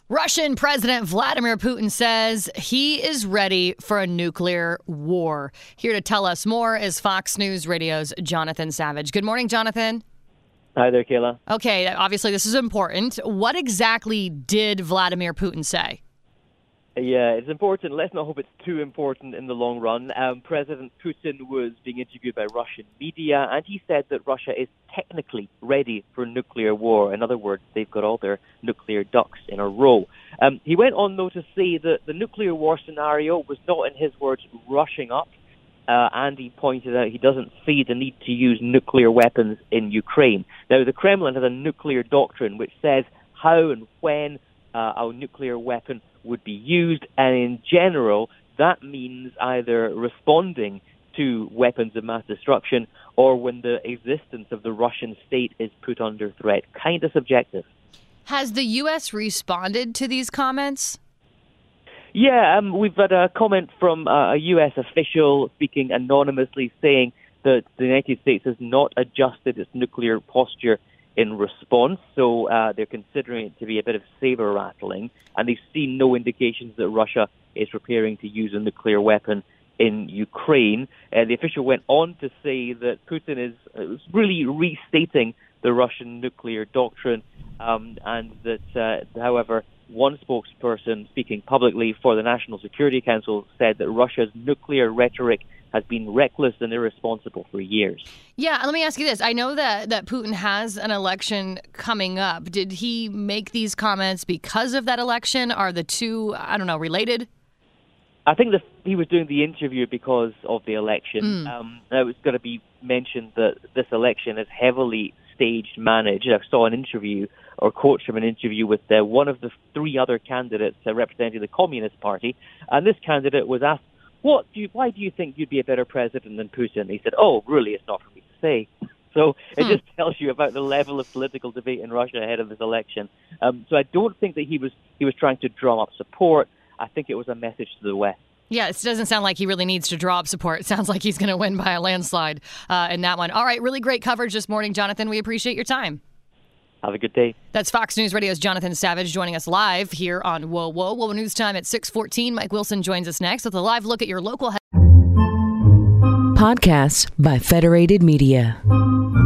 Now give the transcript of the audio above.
Russian President Vladimir Putin says he is ready for a nuclear war. Here to tell us more is Fox News Radio's Jonathan Savage. Good morning, Jonathan. Hi there, Kayla. Okay, obviously this is important. What exactly did Vladimir Putin say? Yeah, it's important. Let's not hope it's too important in the long run. President Putin was being interviewed by Russian media, and he said that Russia is technically ready for nuclear war. In other words, they've got all their nuclear ducks in a row. He went on, though, to say that the nuclear war scenario was not, in his words, rushing up. And he pointed out he doesn't see the need to use nuclear weapons in Ukraine. Now, the Kremlin has a nuclear doctrine which says how and when a nuclear weapon would be used, and in general, that means either responding to weapons of mass destruction or when the existence of the Russian state is put under threat. Kind of subjective. Has the U.S. responded to these comments? Yeah, we've had a comment from a U.S. official speaking anonymously saying that the United States has not adjusted its nuclear posture in response, so they're considering it to be a bit of saber rattling, and they've seen no indications that Russia is preparing to use a nuclear weapon in Ukraine. The official went on to say that Putin is really restating the Russian nuclear doctrine, and that, however, one spokesperson speaking publicly for the National Security Council said that Russia's nuclear rhetoric has been reckless and irresponsible for years. Yeah, let me ask you this. I know that Putin has an election coming up. Did he make these comments because of that election? Are the two, related? I think that he was doing the interview because of the election. It was going to be mentioned that this election is heavily staged, managed. I saw an interview or quotes from an interview with one of the three other candidates representing the Communist Party, and this candidate was asked, why do you think you'd be a better president than Putin? He said, oh, really, it's not for me to say. So it just tells you about the level of political debate in Russia ahead of this election. So I don't think that he was trying to drum up support. I think it was a message to the West. Yeah, it doesn't sound like he really needs to draw up support. It sounds like he's going to win by a landslide in that one. All right, really great coverage this morning, Jonathan. We appreciate your time. Have a good day. That's Fox News Radio's Jonathan Savage joining us live here on Whoa Whoa. Whoa News Time at 6:14. Mike Wilson joins us next with a live look at your local... Podcasts by Federated Media.